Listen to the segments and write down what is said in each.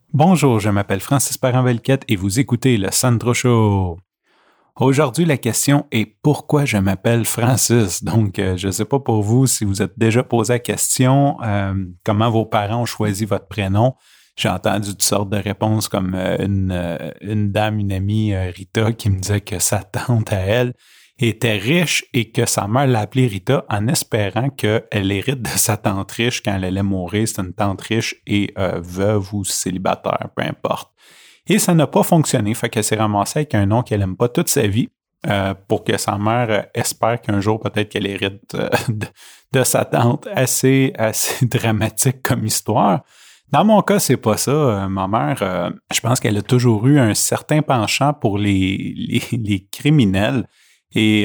Bonjour, je m'appelle Francis Parent-Velquette et vous écoutez le Sandro Show. Aujourd'hui, la question est pourquoi je m'appelle Francis? Donc, je ne sais pas pour vous si vous êtes déjà posé la question, comment vos parents ont choisi votre prénom. J'ai entendu toutes sortes de réponses comme une dame, une amie, Rita, qui me disait que sa tante à elle était riche et que sa mère l'a appelée Rita en espérant qu'elle hérite de sa tante riche quand elle allait mourir. C'est une tante riche et veuve ou célibataire, peu importe. Et ça n'a pas fonctionné, fait qu'elle s'est ramassée avec un nom qu'elle n'aime pas toute sa vie pour que sa mère espère qu'un jour peut-être qu'elle hérite de sa tante. Assez dramatique comme histoire. Dans mon cas, c'est pas ça. Ma mère, je pense qu'elle a toujours eu un certain penchant pour les criminels. Et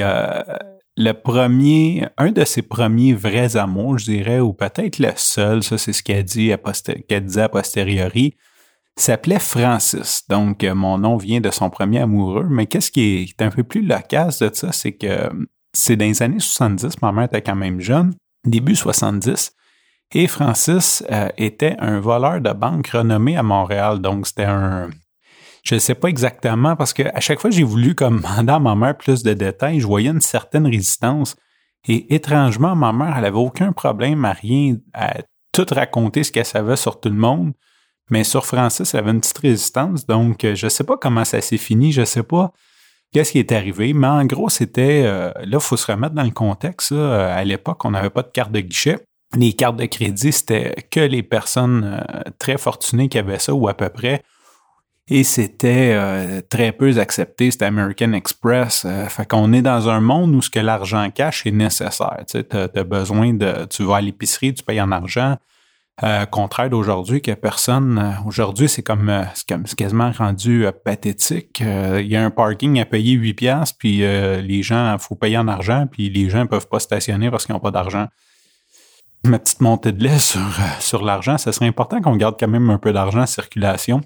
un de ses premiers vrais amours, je dirais, ou peut-être le seul, ça c'est ce qu'elle disait a posteriori, s'appelait Francis. Donc, mon nom vient de son premier amoureux. Mais qu'est-ce qui est un peu plus loquace de ça, c'est que c'est dans les années 70, ma mère était quand même jeune, début 70, et Francis était un voleur de banque renommé à Montréal. Donc, c'était je ne sais pas exactement, parce qu'à chaque fois que j'ai voulu comme demander à ma mère plus de détails, je voyais une certaine résistance. Et étrangement, ma mère, elle avait aucun problème à tout raconter ce qu'elle savait sur tout le monde. Mais sur Francis, elle avait une petite résistance. Donc, je ne sais pas comment ça s'est fini, je ne sais pas qu'est-ce qui est arrivé. Mais en gros, c'était, là, il faut se remettre dans le contexte. À l'époque, on n'avait pas de carte de guichet. Les cartes de crédit, c'était que les personnes très fortunées qui avaient ça, ou à peu près. Et c'était très peu accepté, c'était American Express. Fait qu'on est dans un monde où ce que l'argent cash est nécessaire. Tu sais, t'as besoin tu vas à l'épicerie, tu payes en argent. Contraire d'aujourd'hui que personne. Aujourd'hui, c'est quasiment rendu pathétique. Il y a un parking à payer 8$, puis les gens, il faut payer en argent, puis les gens ne peuvent pas stationner parce qu'ils n'ont pas d'argent. Ma petite montée de lait sur l'argent, ça serait important qu'on garde quand même un peu d'argent en circulation.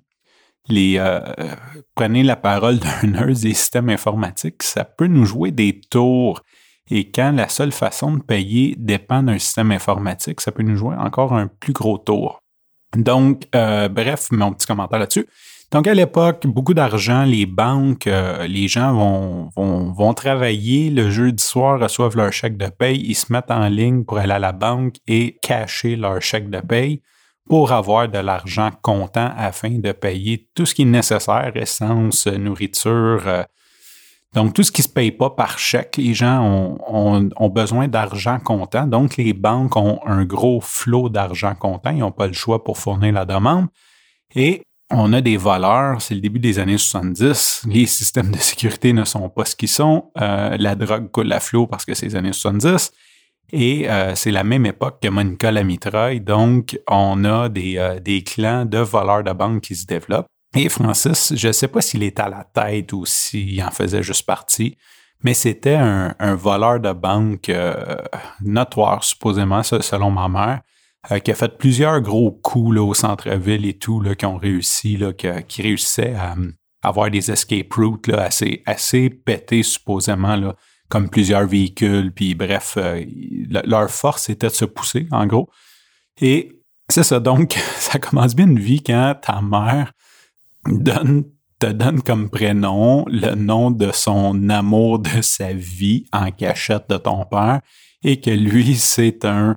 Prenez la parole d'un nerd des systèmes informatiques, ça peut nous jouer des tours. Et quand la seule façon de payer dépend d'un système informatique, ça peut nous jouer encore un plus gros tour. Donc, bref, mon petit commentaire là-dessus. Donc, à l'époque, beaucoup d'argent, les banques, les gens vont travailler, le jeudi soir, reçoivent leur chèque de paye, ils se mettent en ligne pour aller à la banque et cacher leur chèque de paye pour avoir de l'argent comptant afin de payer tout ce qui est nécessaire, essence, nourriture. Donc, tout ce qui ne se paye pas par chèque, les gens ont besoin d'argent comptant. Donc, les banques ont un gros flot d'argent comptant. Ils n'ont pas le choix pour fournir la demande. Et on a des voleurs. C'est le début des années 70. Les systèmes de sécurité ne sont pas ce qu'ils sont. La drogue coule à flot parce que c'est les années 70. Et c'est la même époque que Monica la mitraille, donc on a des clans de voleurs de banque qui se développent. Et Francis, je ne sais pas s'il est à la tête ou s'il en faisait juste partie, mais c'était un voleur de banque notoire, supposément, selon ma mère, qui a fait plusieurs gros coups là, au centre-ville et tout, là, qui ont réussi, là, qui réussissaient à avoir des escape routes là, assez pétés, supposément, là, comme plusieurs véhicules, puis bref, leur force était de se pousser, en gros. Et c'est ça, donc, ça commence bien une vie quand ta mère te donne comme prénom le nom de son amour de sa vie en cachette de ton père, et que lui, c'est un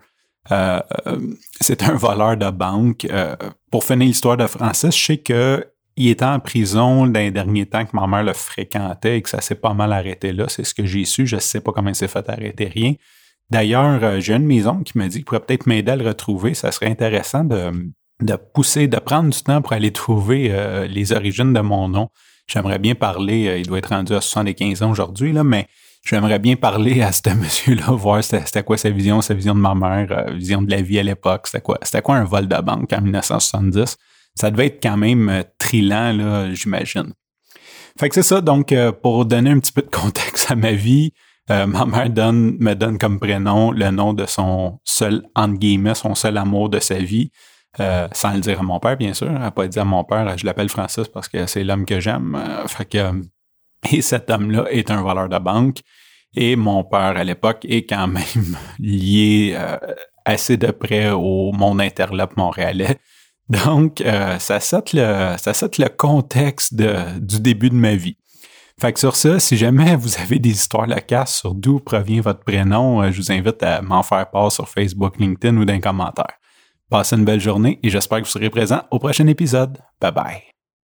voleur de banque. Pour finir l'histoire de Francis, je sais que il était en prison dans les derniers temps que ma mère le fréquentait et que ça s'est pas mal arrêté là. C'est ce que j'ai su. Je sais pas comment il s'est fait arrêter, rien. D'ailleurs, j'ai une maison qui me dit qu'il pourrait peut-être m'aider à le retrouver. Ça serait intéressant de pousser, de prendre du temps pour aller trouver les origines de mon nom. J'aimerais bien parler, il doit être rendu à 75 ans aujourd'hui, là, mais j'aimerais bien parler à ce monsieur-là, voir c'était quoi sa vision de ma mère, vision de la vie à l'époque. C'était quoi un vol de banque en 1970. Ça devait être quand même trillant, là, j'imagine. Fait que c'est ça. Donc, pour donner un petit peu de contexte à ma vie, ma mère me donne comme prénom le nom de son seul, entre guillemets, son seul amour de sa vie, sans le dire à mon père, bien sûr. Elle n'a pas dit à mon père, je l'appelle Francis parce que c'est l'homme que j'aime. Et cet homme-là est un voleur de banque. Et mon père, à l'époque, est quand même lié assez de près au monde interlope montréalais. Donc, ça set le contexte du début de ma vie. Fait que sur ça, si jamais vous avez des histoires locasses sur d'où provient votre prénom, je vous invite à m'en faire part sur Facebook, LinkedIn ou dans les commentaires. Passez une belle journée et j'espère que vous serez présent au prochain épisode. Bye bye!